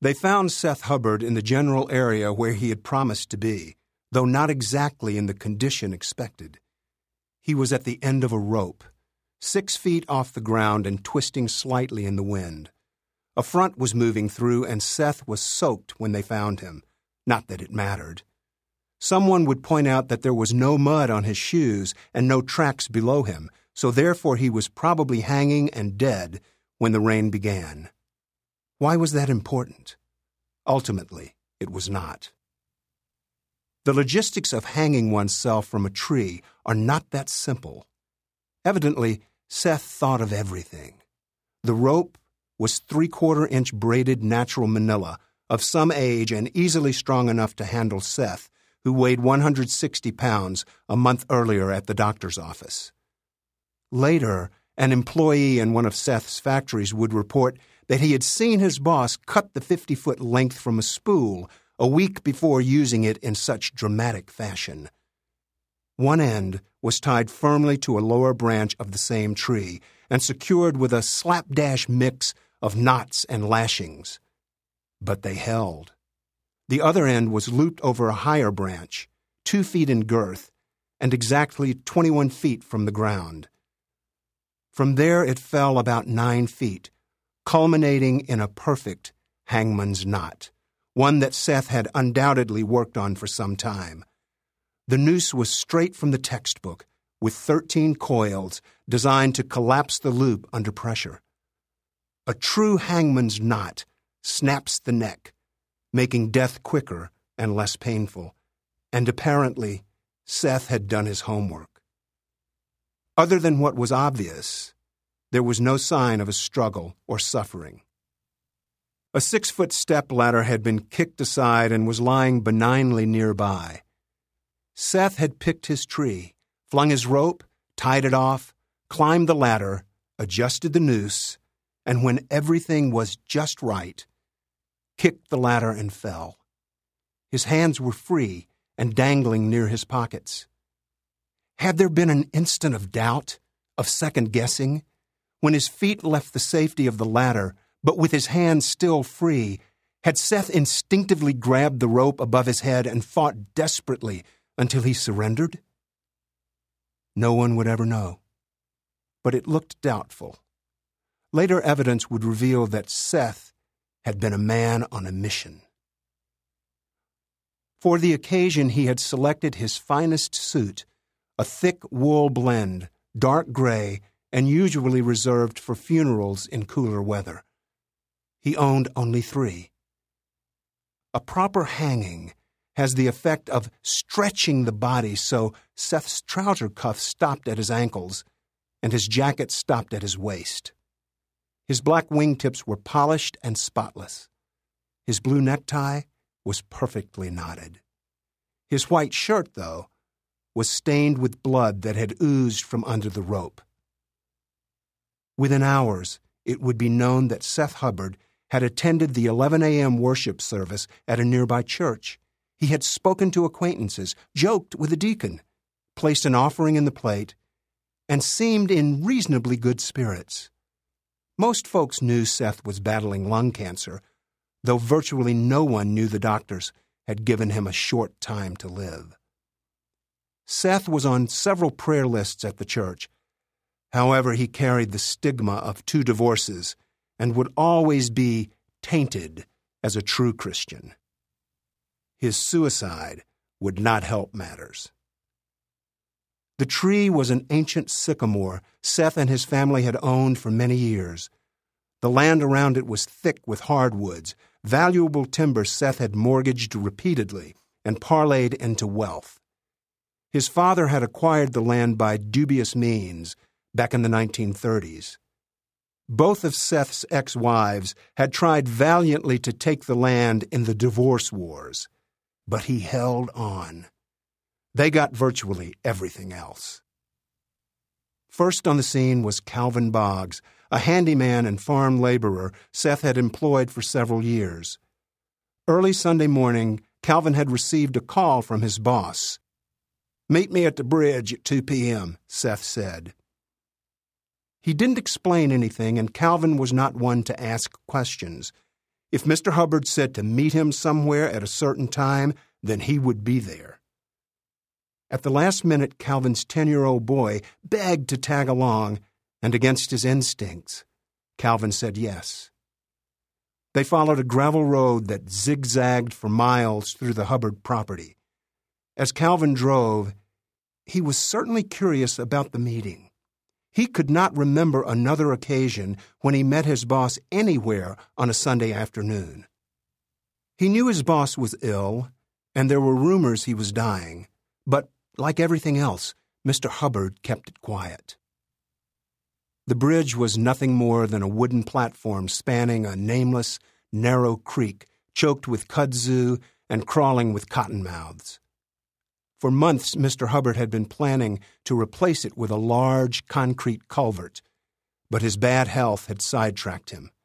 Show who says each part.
Speaker 1: They found Seth Hubbard in the general area where he had promised to be, though not exactly in the condition expected. He was at the end of a rope, 6 feet off the ground and twisting slightly in the wind. A front was moving through, and Seth was soaked when they found him. Not that it mattered. Someone would point out that there was no mud on his shoes and no tracks below him, so therefore he was probably hanging and dead when the rain began. Why was that important? Ultimately, it was not. The logistics of hanging oneself from a tree are not that simple. Evidently, Seth thought of everything. The rope was 3/4-inch braided natural manila, of some age and easily strong enough to handle Seth, who weighed 160 pounds a month earlier at the doctor's office. Later, an employee in one of Seth's factories would report that he had seen his boss cut the 50-foot length from a spool a week before using it in such dramatic fashion. One end was tied firmly to a lower branch of the same tree and secured with a slapdash mix of knots and lashings. But they held. The other end was looped over a higher branch, 2 feet in girth, and exactly 21 feet from the ground. From there it fell about 9 feet, culminating in a perfect hangman's knot, one that Seth had undoubtedly worked on for some time. The noose was straight from the textbook, with 13 coils designed to collapse the loop under pressure. A true hangman's knot snaps the neck, making death quicker and less painful, and apparently Seth had done his homework. Other than what was obvious, there was no sign of a struggle or suffering. A 6-foot step ladder had been kicked aside and was lying benignly nearby. Seth had picked his tree, flung his rope, tied it off, climbed the ladder, adjusted the noose, and when everything was just right, kicked the ladder and fell. His hands were free and dangling near his pockets. Had there been an instant of doubt, of second-guessing, when his feet left the safety of the ladder, but with his hands still free, had Seth instinctively grabbed the rope above his head and fought desperately until he surrendered? No one would ever know, but it looked doubtful. Later evidence would reveal that Seth had been a man on a mission. For the occasion, he had selected his finest suit, a thick wool blend, dark gray, and usually reserved for funerals in cooler weather. He owned only 3. A proper hanging has the effect of stretching the body, so Seth's trouser cuffs stopped at his ankles, and his jacket stopped at his waist. His black wingtips were polished and spotless. His blue necktie was perfectly knotted. His white shirt, though, was stained with blood that had oozed from under the rope. Within hours, it would be known that Seth Hubbard had attended the 11 a.m. worship service at a nearby church. He had spoken to acquaintances, joked with a deacon, placed an offering in the plate, and seemed in reasonably good spirits. Most folks knew Seth was battling lung cancer, though virtually no one knew the doctors had given him a short time to live. Seth was on several prayer lists at the church. However, he carried the stigma of 2 divorces and would always be tainted as a true Christian. His suicide would not help matters. The tree was an ancient sycamore Seth and his family had owned for many years. The land around it was thick with hardwoods, valuable timber Seth had mortgaged repeatedly and parlayed into wealth. His father had acquired the land by dubious means back in the 1930s. Both of Seth's ex-wives had tried valiantly to take the land in the divorce wars, but he held on. They got virtually everything else. First on the scene was Calvin Boggs, a handyman and farm laborer Seth had employed for several years. Early Sunday morning, Calvin had received a call from his boss. "Meet me at the bridge at 2 p.m., Seth said. He didn't explain anything, and Calvin was not one to ask questions. If Mr. Hubbard said to meet him somewhere at a certain time, then he would be there. At the last minute, Calvin's 10-year-old boy begged to tag along, and against his instincts, Calvin said yes. They followed a gravel road that zigzagged for miles through the Hubbard property. As Calvin drove, he was certainly curious about the meeting. He could not remember another occasion when he met his boss anywhere on a Sunday afternoon. He knew his boss was ill, and there were rumors he was dying, but like everything else, Mr. Hubbard kept it quiet. The bridge was nothing more than a wooden platform spanning a nameless, narrow creek choked with kudzu and crawling with cottonmouths. For months, Mr. Hubbard had been planning to replace it with a large concrete culvert, but his bad health had sidetracked him.